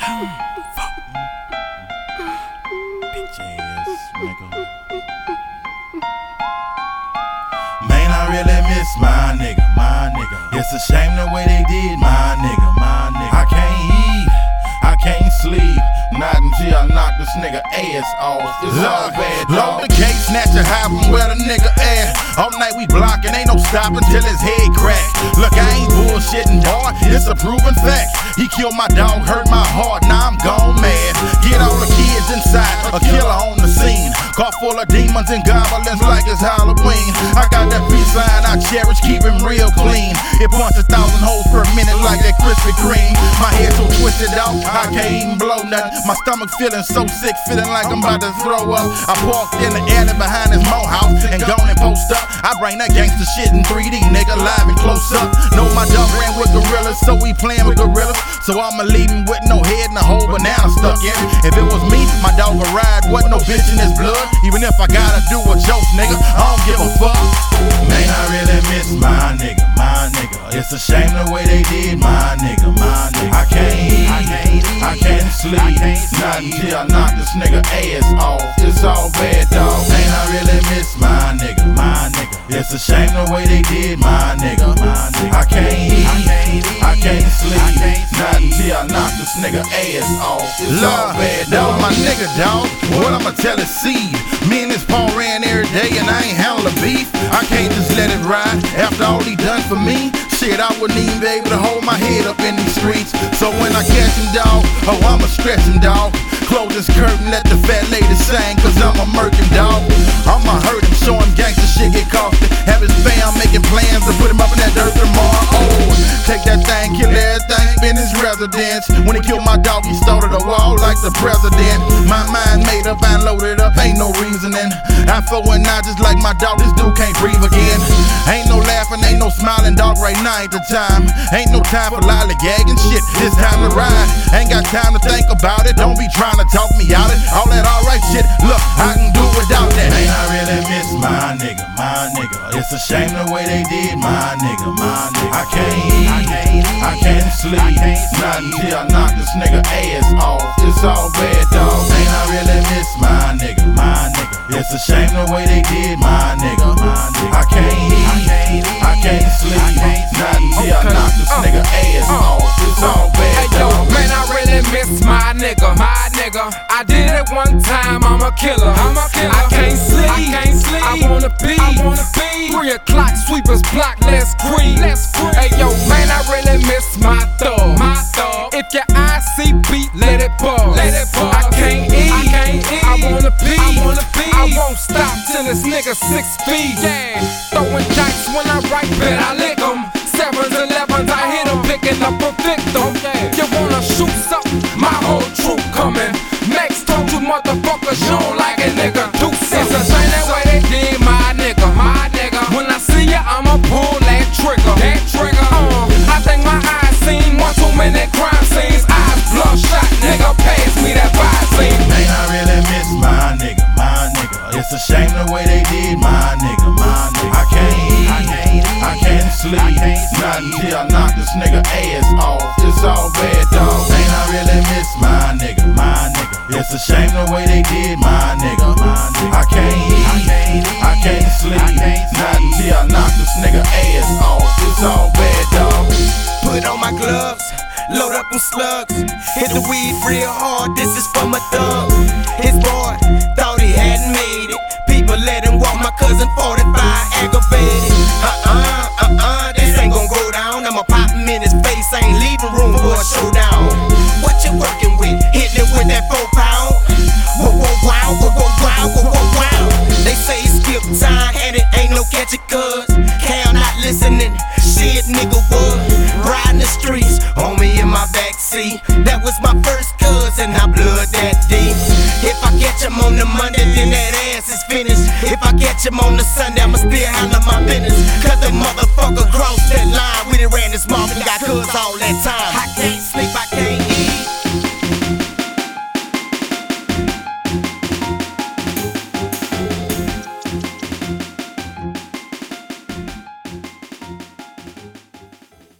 Fuck. Bitch ass nigga. Man, I really miss my nigga, my nigga. It's a shame the way they did my nigga, my nigga. I can't eat, I can't sleep, not until I knock this nigga ass off. It's all bad, dog. Load the gate, snatch a high from where the nigga at. All night we blockin', ain't no stopping till his head crack. Look, I ain't bullshitting, boy, it's a proven fact. He killed my dog, hurt my heart, now I'm gone mad. Get all the kids inside, a killer on the scene. Car full of demons and goblins like it's Halloween. I got that peace sign I cherish, keep him real clean. It punch 1,000 holes per minute like that Krispy Kreme. My head so twisted out, I can't even blow nothing. My stomach feeling so sick, feeling like I'm about to throw up. I parked in the alley behind his mo house and gone and post up. I bring that gangster shit in 3D, nigga, live and close up. Know my dog ran with gorillas, so we playin' with gorillas. So I'ma leave him with no head and a whole banana stuck in it. If it was me, my dog would ride, wasn't no bitch in his blood. Even if I gotta do a joke, nigga, I don't give a fuck. Man, I really miss my nigga, my nigga. It's a shame the way they did my nigga, my nigga. I can't eat, I can't sleep, not until I knock this nigga ass off. It's all bad, dog. Man, I really miss my nigga, my nigga. It's a shame the way they did my nigga, my nigga. I can't eat, I can't sleep, not until I knock this nigga ass off. It's all bad, dog. My nigga, dog, what I'ma tell is seed. Me and this Paul ran every day and I ain't handle a beef. I can't just let it ride after all he done for me. Shit, I wouldn't even be able to hold my head up in these streets. So when I catch him, dog, oh, I'ma stretch him, dog. Close this curtain, let the fat lady sing, cause I'ma murk him, dog. I'ma hurt him, show him gangsta shit get costly. Have his fam making plans to put him up in that dirt tomorrow. Oh, take that thing, kill everything, spin his residence. When he killed my dog, he started a wall like the president. My mind made up, I loaded up, ain't no reasoning. I 419 just like my dog, this dude can't breathe again. Ain't no laughing, ain't no smiling, dog, right now ain't the time. Ain't no time for lollygagging shit, it's time to ride. Ain't got time to think about it, don't be trying to talk me out it. All that alright shit, look, I can do without that. Man, I really miss my nigga, my nigga. It's a shame the way they did my nigga, my nigga. I can't eat, I can't sleep, not until I knock this nigga ass off. It's all bad, dog. Man, I really miss my nigga, my nigga. It's a shame the way they did my nigga, my nigga. I can't eat, I can't sleep, not until I knock this nigga ass off. It's all bad, dog. Man, I really miss my nigga, my nigga. I did it one time, I'm a killer. I can't sleep, I wanna be. 3 o'clock, sweepers block, let's creep. Hey yo, man, I really miss my thug. If your eyes see beat, let it pause. I can't eat, I wanna be. I won't stop till this nigga 6 feet. Yeah, throwing dice when I write, bet I lick 'em. 7s, 11s, I hit 'em, picking up a victim. You wanna shoot something? My whole troop coming. Max told you motherfuckers, you don't like a nigga, do something. It's a shame that way they did my nigga, my nigga. When I see ya, I'ma pull that trigger. I think my eyes seen one too many crime scenes. Eyes bloodshot, nigga, pass me that Visine. Man, I really miss my nigga, my nigga. It's a shame the way they did my nigga, my nigga. I can't eat, I can't sleep, not until I knock this nigga ass off. It's all bad, dog. Man, I really miss my nigga, my nigga. It's a shame the way they did my nigga, my nigga. I can't eat, I can't sleep, not until I knock this nigga ass off. It's all bad, dog. Put on my gloves, load up them slugs, hit the weed real hard, this is for my thug. His boy thought he hadn't made it. People let him walk, my cousin 45 aggravated. This ain't gon' go down. I'ma pop him in his face, I ain't leaving room for a showdown. What you working with? Hitting it with that 4 pound. Wow. They say skip time and it ain't no catch it cuz Cal not listening, shit nigga would. Riding the streets, homie in my backseat. That was my first cousin, I blood that deep. If I catch him on the Monday, then that ass is finished. If I catch him on the Sunday, I'ma still handle my business. Cause the motherfucker crossed that line. We done ran this mouth and got cuz all that time.